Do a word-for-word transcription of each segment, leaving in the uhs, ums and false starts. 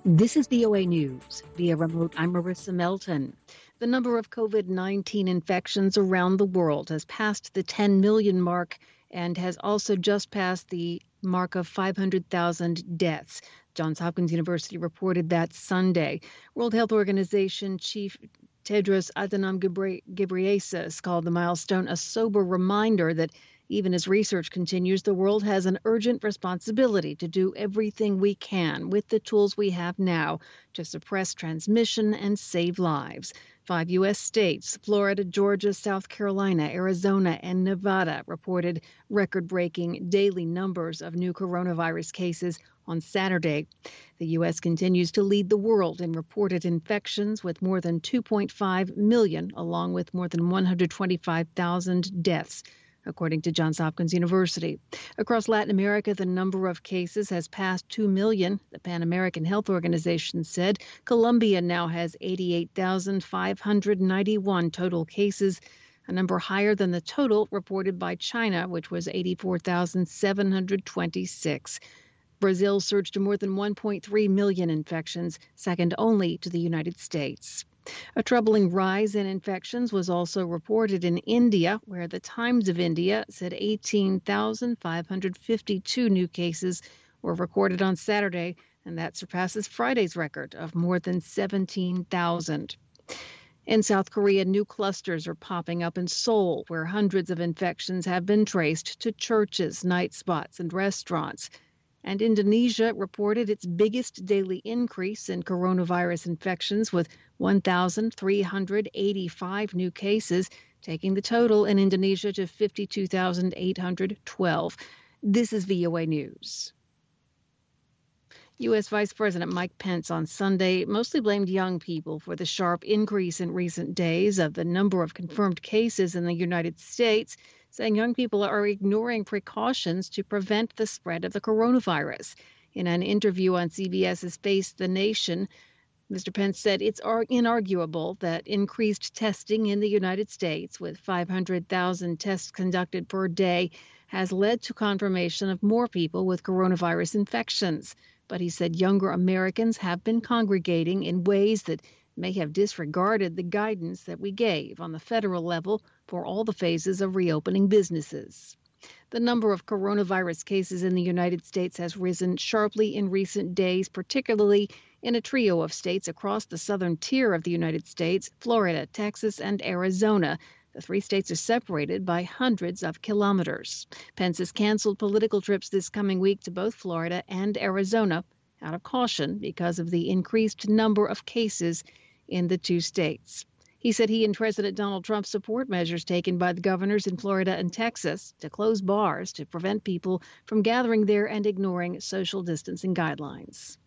This is V O A News. Via remote, I'm Marissa Melton. The number of COVID nineteen infections around the world has passed the ten million mark and has also just passed the mark of five hundred thousand deaths. Johns Hopkins University reported that Sunday. World Health Organization Chief Tedros Adhanom Ghebreyesus called the milestone a sober reminder that even as research continues, the world has an urgent responsibility to do everything we can with the tools we have now to suppress transmission and save lives. Five U S states, Florida, Georgia, South Carolina, Arizona, and Nevada, reported record-breaking daily numbers of new coronavirus cases on Saturday. The U S continues to lead the world in reported infections with more than two point five million, along with more than one hundred twenty-five thousand deaths, according to Johns Hopkins University. Across Latin America, the number of cases has passed two million. The Pan American Health Organization said Colombia now has eighty-eight thousand five hundred ninety-one total cases, a number higher than the total reported by China, which was eighty-four thousand seven hundred twenty-six. Brazil surged to more than one point three million infections, second only to the United States. A troubling rise in infections was also reported in India, where the Times of India said eighteen thousand five hundred fifty-two new cases were recorded on Saturday, and that surpasses Friday's record of more than seventeen thousand. In South Korea, new clusters are popping up in Seoul, where hundreds of infections have been traced to churches, night spots, and restaurants. And Indonesia reported its biggest daily increase in coronavirus infections with one thousand three hundred eighty-five new cases, taking the total in Indonesia to fifty-two thousand eight hundred twelve. This is V O A News. U S. Vice President Mike Pence on Sunday mostly blamed young people for the sharp increase in recent days of the number of confirmed cases in the United States, saying young people are ignoring precautions to prevent the spread of the coronavirus. In an interview on CBS's Face the Nation, Mister Pence said it's inarguable that increased testing in the United States, with five hundred thousand tests conducted per day, has led to confirmation of more people with coronavirus infections. But he said younger Americans have been congregating in ways that may have disregarded the guidance that we gave on the federal level for all the phases of reopening businesses. The number of coronavirus cases in the United States has risen sharply in recent days, particularly in a trio of states across the southern tier of the United States, Florida, Texas, and Arizona. The three states are separated by hundreds of kilometers. Pence has canceled political trips this coming week to both Florida and Arizona out of caution because of the increased number of cases in the two states. He said he and President Donald Trump support measures taken by the governors in Florida and Texas to close bars to prevent people from gathering there and ignoring social distancing guidelines.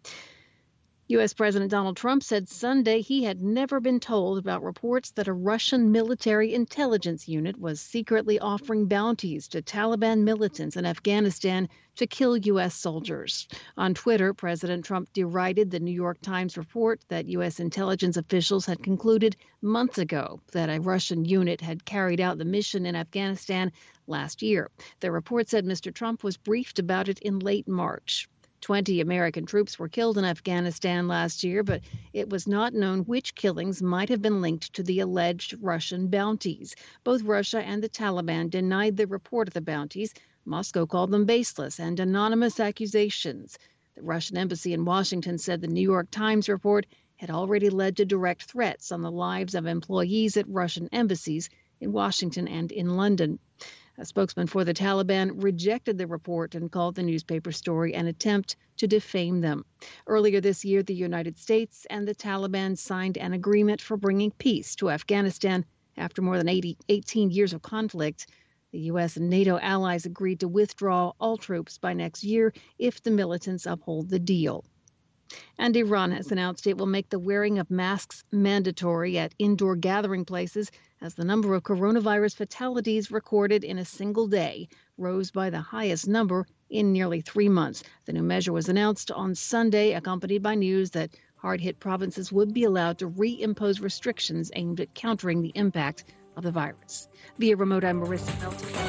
U S. President Donald Trump said Sunday he had never been told about reports that a Russian military intelligence unit was secretly offering bounties to Taliban militants in Afghanistan to kill U S soldiers. On Twitter, President Trump derided the New York Times report that U S intelligence officials had concluded months ago that a Russian unit had carried out the mission in Afghanistan last year. The report said Mister Trump was briefed about it in late March. Twenty American troops were killed in Afghanistan last year, but it was not known which killings might have been linked to the alleged Russian bounties. Both Russia and the Taliban denied the report of the bounties. Moscow called them baseless and anonymous accusations. The Russian embassy in Washington said the New York Times report had already led to direct threats on the lives of employees at Russian embassies in Washington and in London. A spokesman for the Taliban rejected the report and called the newspaper story an attempt to defame them. Earlier this year, the United States and the Taliban signed an agreement for bringing peace to Afghanistan after more than eighty, eighteen years of conflict. The U S and NATO allies agreed to withdraw all troops by next year if the militants uphold the deal. And Iran has announced it will make the wearing of masks mandatory at indoor gathering places as the number of coronavirus fatalities recorded in a single day rose by the highest number in nearly three months. The new measure was announced on Sunday, accompanied by news that hard-hit provinces would be allowed to reimpose restrictions aimed at countering the impact of the virus. Via remote, I'm Marissa Melton.